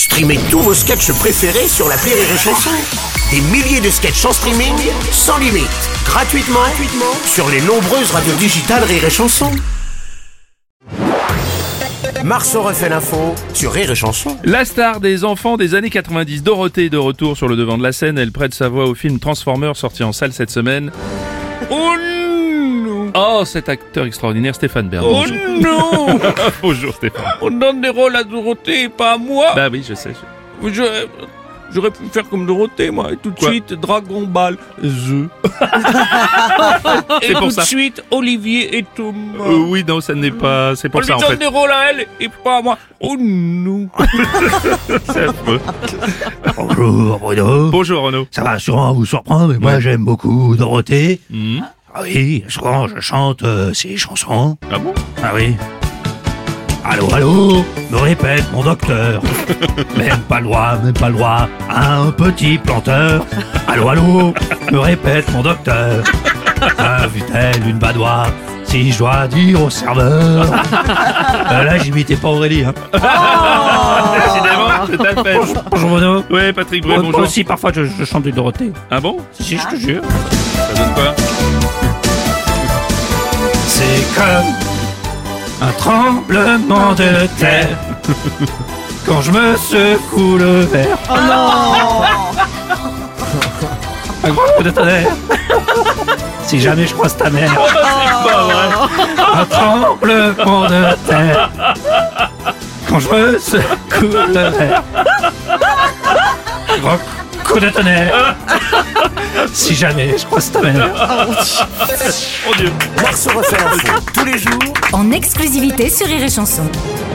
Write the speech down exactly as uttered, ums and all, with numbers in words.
Streamez tous vos sketchs préférés sur l'appli Rire et Chanson. Des milliers de sketchs en streaming, sans limite, gratuitement, gratuitement sur les nombreuses radios digitales Rire et Chanson. Marceau refait l'info sur Rire et Chanson. La star des enfants des années quatre-vingt-dix, Dorothée, est de retour sur le devant de la scène. Elle prête sa voix au film Transformers sorti en salle cette semaine. Oh non! Oh, cet acteur extraordinaire, Stéphane Bern. Oh non! Bonjour Stéphane. On donne des rôles à Dorothée et pas à moi. Bah oui, je sais. je- Je- J'aurais pu faire comme Dorothée, moi, et tout de Quoi? suite Dragon Ball Z. et C'est pour tout ça. de suite Olivier et Thomas. Euh, oui, non, ça n'est pas... C'est On pour lui ça en donne fait. des rôles à elle et pas à moi. Oh non! C'est affreux. Bonjour Bruno. Bonjour Renaud. Ça va sûrement vous surprendre, mais moi Ouais. j'aime beaucoup Dorothée. Mhm. Ah oui, souvent je chante euh, ses chansons. Ah bon? Ah oui. Allô, allô, me répète mon docteur. Même pas le droit, même pas le droit à un petit planteur. Allô, allô, me répète mon docteur. A vu-t-elle une badoie? Si je dois dire au serveur. Euh, là, j'imitais pas Aurélie, hein. Décidément, c'est à fait. Bonjour Bruno. Ouais, Patrick Bruel, Moi bonjour. aussi, parfois, je, je chante du Dorothée. Ah bon? Si, je te jure. Ça donne quoi? C'est comme un tremblement de terre quand je me secoue le verre. Oh non! Un grand coup de tonnerre si jamais je croise ta mère. C'est pas vrai. Un tremblement de terre quand je me secoue le verre. Un grand coup de tonnerre si jamais je croise ta mère. Mon Dieu. Marceau refait l'info tous les jours En exclusivité sur Rire et Chanson.